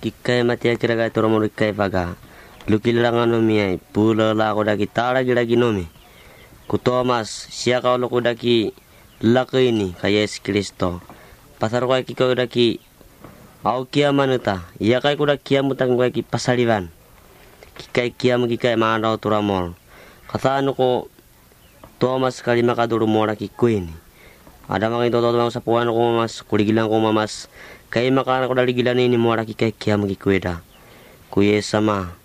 kikai mati akira ga toro mo kikai paga lukilangan nomi ai pula la ko daki tara gira ginomi ku Thomas sia ka lo ko daki laki ini ka Yesus Kristo pasar ko ki ko daki au kia manuta ia kai ko daki amutang ko ki pasalivan kikai kiam kikai mana turamol kata anu ko Thomas kali makaduru mora ki kuini ada makin toto sa puan ko mas kuligilang ko mamas kay makana ko daligilan ini mora ki kay kiam ki kueda kuye sama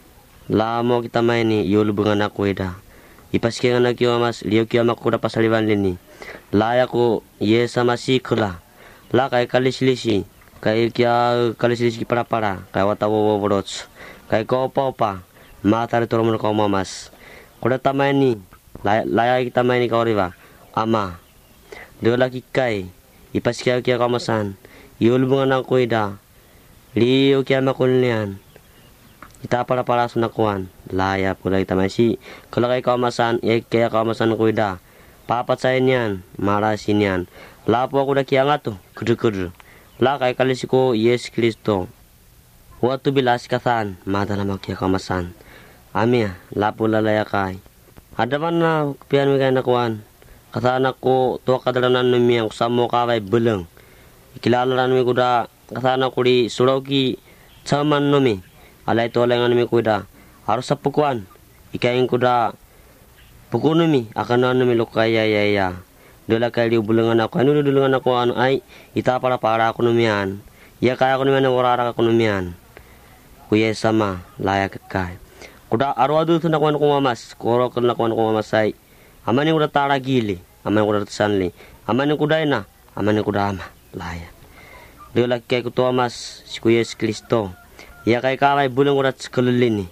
lamo kita maini yul bunga na kueda ipaske ngana ki mas liyo ki ama ko da pasalivan lini laya ko ye sama sikla la kay kalislisi kay kya kalislisi para kay watawo borots kay ko pa mata toro mo ko mamas kuda tamaini laya kita maini ka oriba ama dola kikai ipas kia kamasan yul bunga ng kuida liyo kia makulnian ita para sunakuan laya pula kita masih kalau kay kamasan kaya kamasan kuida papat sa niyan marasin yan lapo ako na kia nga to kudu la kay kalisiko Yesus Kristo watu bilas kathan madala kia kamasan amia lapo lalaya kay ada man na pian mi kay nakuan kata anak ko tua kadalanan numi yang samo kawai beleng ikilala numi kuda kata anak ko di surauki caman numi alai tolengan numi kuda harus sapukuan ikain kuda puku numi akan numi lokaya ya dola kali bulengan aku anu dulungan aku anu ai ita para aku numian ya kaya aku numian orang aku numian kuye sama layak kai kuda arwadu tu nakuan ko mamas koro kan nakuan ko mamasai amani udah tara gili amani udah sanli amani kuda ina amani kuda ama laya dia lagi kayak Thomas si Yesus Kristo ya kayak kawai bulan udah sekelilini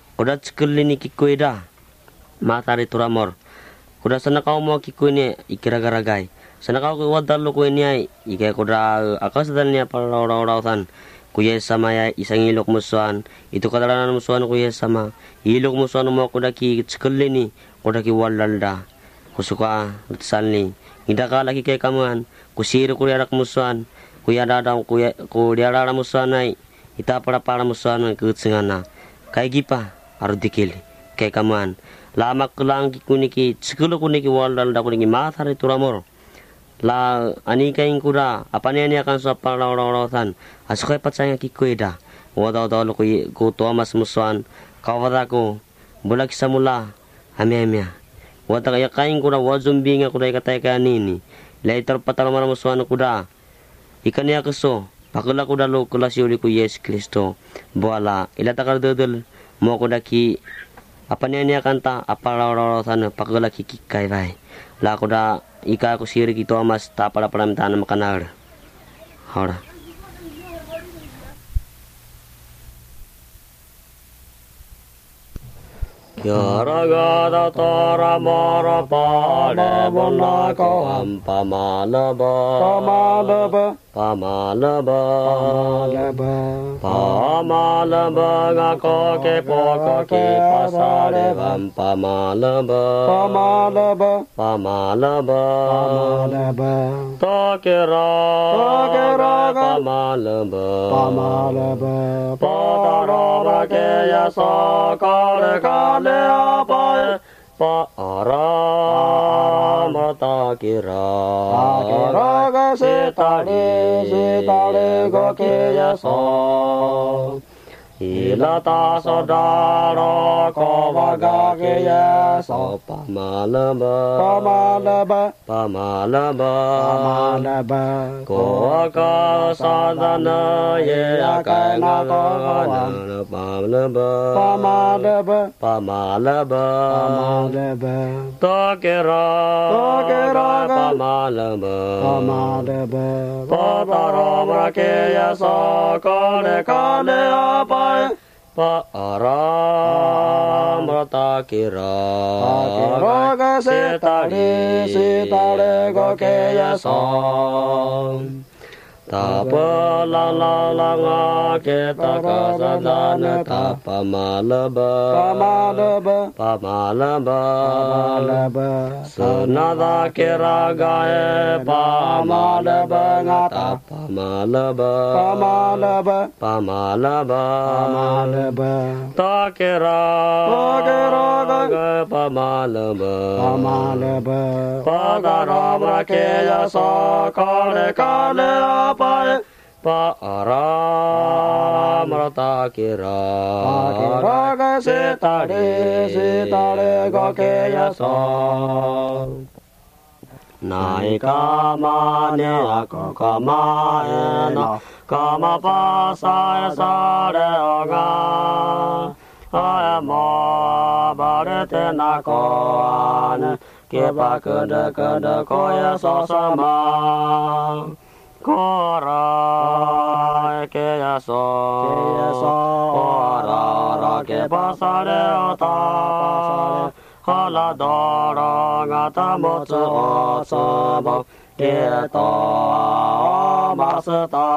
kikuida matari turamor kuda sana kau mau kikuini ikira garagai sana kau wadal lu kuini ai ikai kuda akas dalnya para orang-orang kuya sama ya isang ilok musuhan itu kadalanan musuhan kuya sama ilok musuhan mo kuda ki sekelini kuda ki walalda kusuka sanli ida ka lagi kay kamuan kusiro kuya rak musuhan kuya dadam kuya ku dia dada musuhan ai ita para musuhan ku tsingana kay gipa aru dikil kay kamuan lama kulang ki kuniki sekulo kuniki walalda kuniki mathare turamor la ani kain kuda apa ni akan sa para orang-orang asukay patsanya ki kuida wadaw lo ku Thomas musuhan kawada ko bulag sa mula amya wata kaya kain kuda wazumbi nga kuda ikatay ka nini later patalo mara musuhan kuda ikan ya keso pakula kuda lo kula siuli ku Yesus Kristo buala ilata ka dodol mo kuda ki apa ni akan ta apa orang-orang pakula ki kay vai la kuda ika ko siri ki Thomas ta para mintaan makanar hora Yaragada tara mara pale bona ko pamalaba ga ko ke poko ke pasare vam pamalaba takera pamalaba patara ke ya sakare kale apa Paramata kira setale go keyaso ilata saudara ko waga keyaso pamalaba ko ka sadana ye akai na ko pamalaba takera pamalaba patara mrakeya sakale kale apa Paramrata kira setale go keyaso Tapa la la la nga kita kasadana tapa malaba pamalaba senada kiragae pamalaba nga tapa malaba pamalaba takira pamalaba padarabra keya sakale kale apae paramrata kira setare gokeya sa naika mane ako kamaena kama pasaya sare oga ayamo barete nakoane kepa kada kada koya sosama kora keya so kora ke pasare ota hala dora ngata motsu osaba keto masata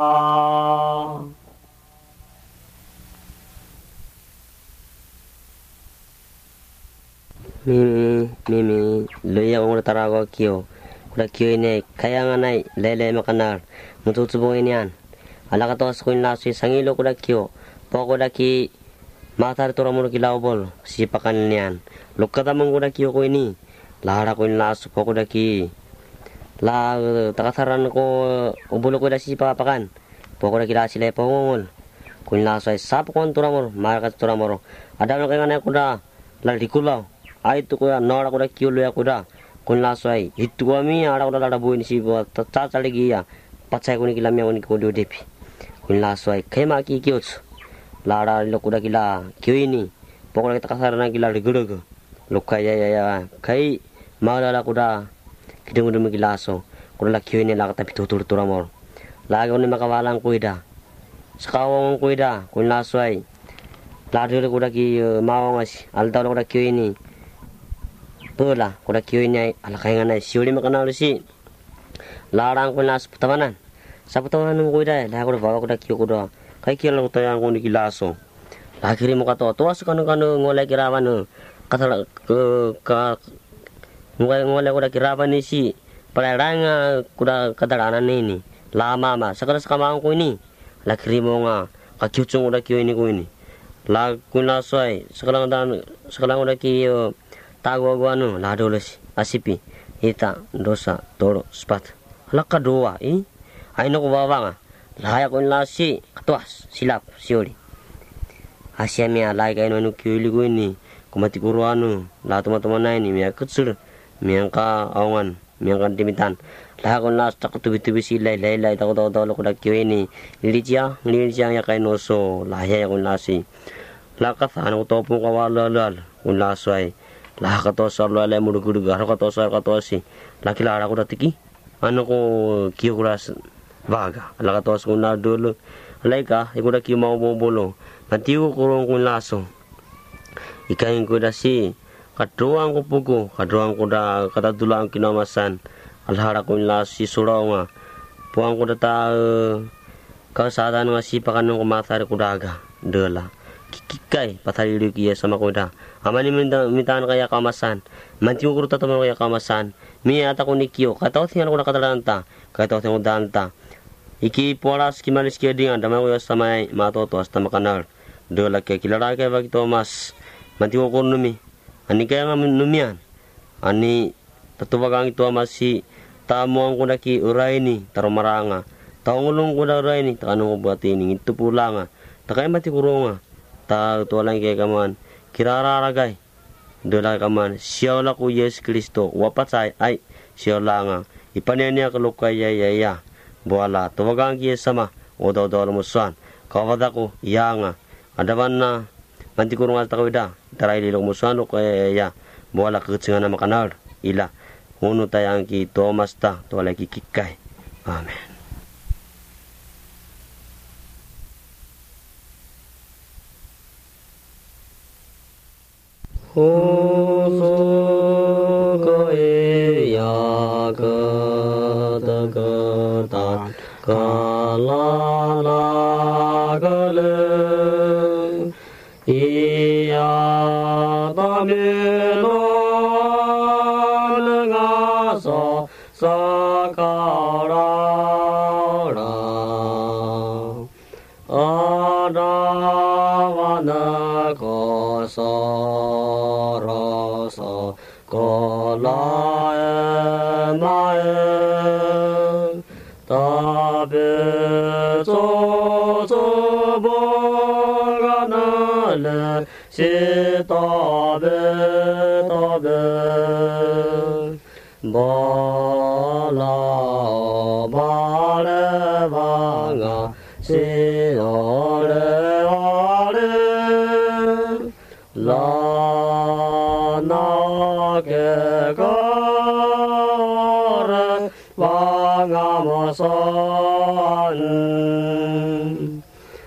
Mimi, luya umur tarago kyo. Kuda kyo ini kaya nga nai lele makanar. Mututubo ini an. Alaka to askuin lasu sangilo kuda kyo. Poko kuda ki matar toramuro ki laubol. Sipakan niyan. Lukata mong kuda kyo ko ini. Lara ko in lasu poko kuda ki. La takasaran ko ubulo kuda sipapakan. Poko kuda ki lasi le pongol. Kun lasu ay sapakon toramuro. Marakat toramuro. Ada nga nga kuda lalikulau. Ai tu kuda nora kuda kiulu ya kuda kun lasai itu kami ada kuda ada buin si buat caca lagi ya pacai kuni kilam yang kuni kudu depi kun lasai kema ki kiuts lara lo kuda kila kiu ini pokoknya kita kasar na kila rigurug luka ya kai maula kuda kidung kidung kilaso kuda la kiu ini la tapi tutur turamor lagi kuni makawalang kuida sekawang kuida kun lasai lari kuda ki mau ngas alta kuda kiu ini Pula, kuda kiyo niya alakay nga na siuli makanalo si larang ko na sa putawanan. Sa putawanan ng kuda, lahat ko na bawa kuda kiyo kuda. Kay kiyo lang tayo ang kundi kilaso. Lagi rin mo ka to. Tuwas ka nung ngolay kirawan no. Ngolay kuda kirawan ni si palarang kuda kadaranan ni. Lama ma. Sa kamang ko ini. Lagi rin mo nga kakyutsong kuda kiyo ini ko ini. Lagi ko na soy. Sa kalang kuda kiyo tago guano ladoles asipi ita dosa toro spat halaka doa aino ko bawanga laya ko lasi katwas silap siori asia mi alai kaino nu kyuli ko ini kumati kuruano la tuma ni mi akutsur mi angka awangan mi angka timitan la ko las tak tubi silai lai tak ko ko dak ini licia ya kaino so la ya ko lasi la ka thano topu kawalal kun lasai lah kato sarlo ale mudu garo kato sar kato si laki lara ko datiki ano ko kiyo kuras vaga la kato ko na dolo laika ikuda ki mau bolo nanti ko kurong kun laso ikain ko da si kadroang ko pugo kadroang ko da katatulang kinamasan alhara ko lasi surawa puang ko data kasadan nga sipakan ng kumatar ko daga dola kikai patari kiya sama koda amani mintaan kaya kamasan mantiu ko tatamon kaya kamasan mi ata ko nikyo kataw tingan ko nakatalanta kataw tingan danta iki polas kimalis kiya dingan dama ko sama matoto hasta makanar dola kaya kilara kaya bagi Thomas mantiu ko numi ani kaya nga numian ani tatubagang ito si tamuang ko naki uray ni tarumaranga taungulong ko na uray ni takanong ko buhat ini ito pula nga takay mati kurunga ta tuwalang kaya kaman kirararagay dola kaman siyawla ko Yesus Kristo wapatsay ay siyawla nga ipanenya kalukay yaya buwala tuwagang kaya sama o daw muswan kawada ko iya nga adaban na manti kurung alta kawida taray lilong muswan o kaya yaya buwala kakitsingan na makanar ila uno tayang ki Thomas ta tuwalay kikikay amen. 호소거에 야거다거다 날아가는 이 아담의 너는 가서 사가라라 아라와 나 거서러서 고라에 마에 답에 조조보가나를 시답에 답에 말라 말해방아 시오레 아레 라나게 가레 왕아모선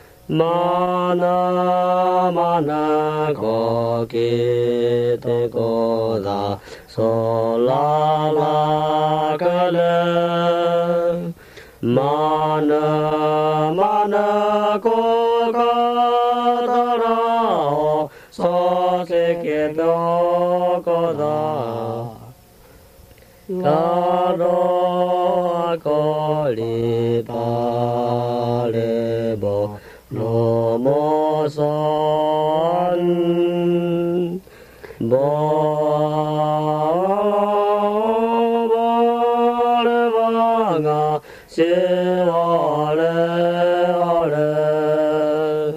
마나 거기 되고다 솔라라가레 마나 고가다라 소세계 벽거다 가로 거리 바레보 로모선 보레방아 시와레 아레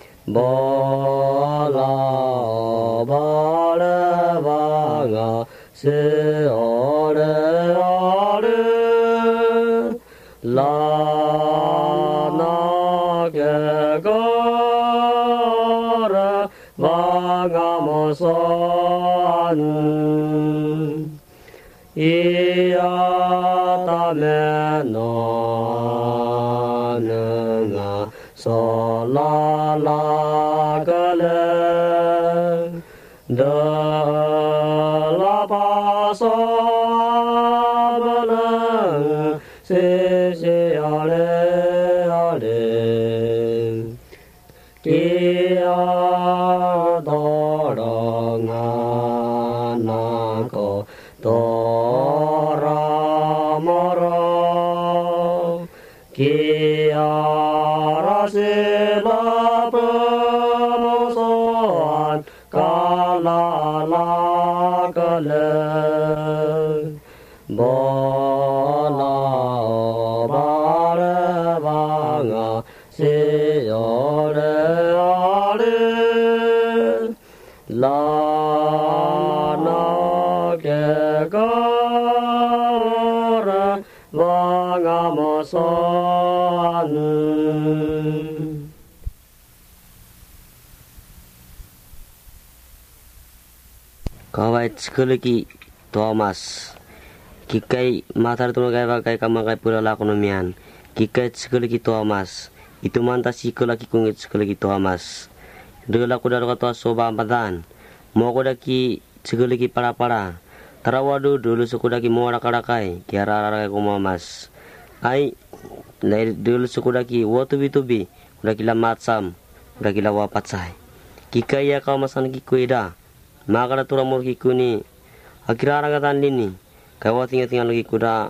보라 바레방아 시오레 아레 라나게 가라 왕아모선 이아담에 너는가 솔라라가레 너라바소아바는 시시아레 아레 기아도롱아 나고 도라모로 기아라실라브모소안 갈라라가레 모라바레방아 시오레 아레 라나게 가라 왕아모선 Kawai tsikuliki Thomas Kikai matar tumagai bagai kamagai pura lakonomian Kikai tsikuliki Thomas Itu manta sikulaki kungit tsikuliki Thomas Dula kuda katua soba badan Moko daki tsikuliki para Tarawadu dulu sukudaki mo rakarakai Kiara rakai kumamas Ai dulu sukudaki wotubi Udaki la matsam Udaki la wapatsai Kikai ya kau masan kikuida Makara turamur kikuni akirara gatan lini kawa tinga lagi kuda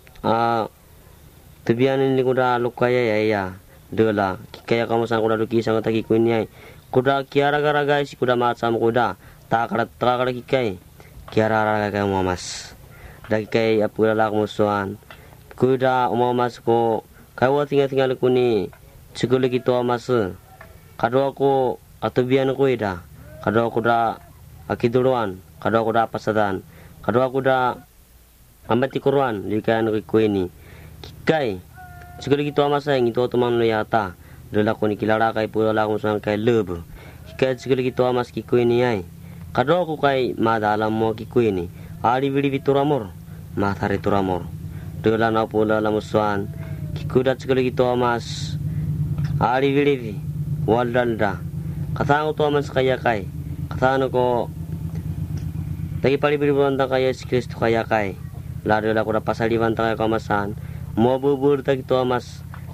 tubian ini kuda lukaya ya dola kaya kamu sang kuda duki sang taki kuni ai kuda kiara gara guys kuda macam kuda takara kikai kiara raga kaya mamas daki kai apura lak musuhan kuda mamas ko kawa tinga lukuni cikuli gitu mas kadua ko atubian kuda kadua kuda akiduruan kadua kuda pasadan kadua kuda amati kuruan dikan kuini kikai cikuli gitu masa yang itu teman lo yata dola ko ni kilara kai pura la musang kai leb kikai cikuli gitu mas kikuini ai kadua ku kai madalam mo kikuini ali bidi bituramor mathare turamor dola na pula la musuan kikuda cikuli gitu mas ali bidi waldanda katang to mas kaya kai katano ko Lagi pali beribuan tak kaya Kristo kaya kai. Lado la kuda pasaliwan tak kaya kamasan. Mo bubur tak itu amas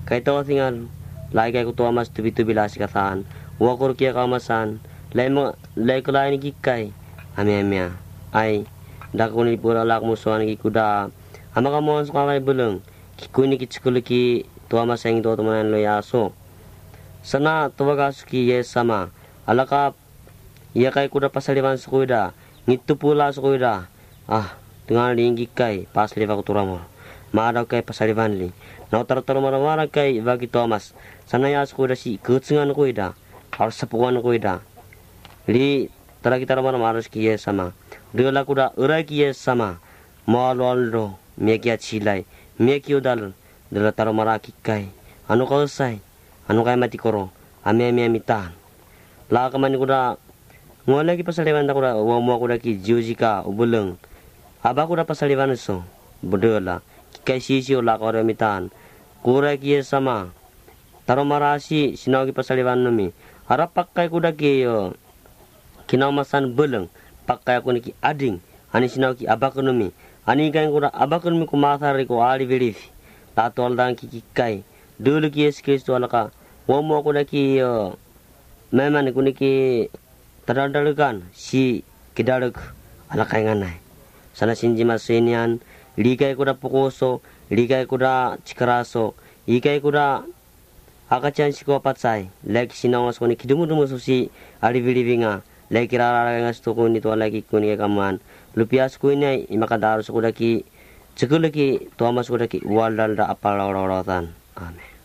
Kay to tingal lai kay kuto mas tubi-tubi la sikatan. Wakor kia kamasan lai kulay ni kikay amya ay dakuni pura lak musuhan ki kuda ama kamon sa kamay buleng kikuni kitsukuliki tuwa masayang to tumanan lo yaso sana tuwagasuki yes sama alaka iya kay kuda pasalivan sa kuda ngito pula sa kuda tungal ni kikay pasaliva kuturamo maadaw kay pasalivan li nautar-tar maramara kay bagi Thomas sana yas kuda si kutsungan kuda harus sepuan kuda li tara kita ramar marus kiye sama dela kuda urai kiye sama malwaldo mekia chilai mekio dal dela tara mara kikai anu kausai anu kai mati koro ame mitan la kamani kuda ngole ki pasaliwan da kuda wa mo kuda ki jujika ubuleng aba kuda pasaliwan so bodela kikai sisio la kore mitan kurai kiye sama tara marasi sinaw ki pasaliwan numi harap pakai kuda kiyo kinamasan beleng pakai aku niki ading ani sinaw ki abakonomi ani kain kuda abakonomi kumathari ko ali verif la tol dang ki kai dulu ki Yesus Kristus alaka womo kuda ki memang ku niki tadadalukan si kidaluk alaka nganai sana sinji masenian likai kuda pukoso likai kuda cikaraso ikai kuda akachan sikopat sai lek sinawas ko ni kidumu-dumu susi ali vilivinga lek kirara ngas to ko ni to lagi ko ni kaman lupias ko ni imakadaro sa kudaki tsukulaki to mas kudaki waldal da apal rawatan amen.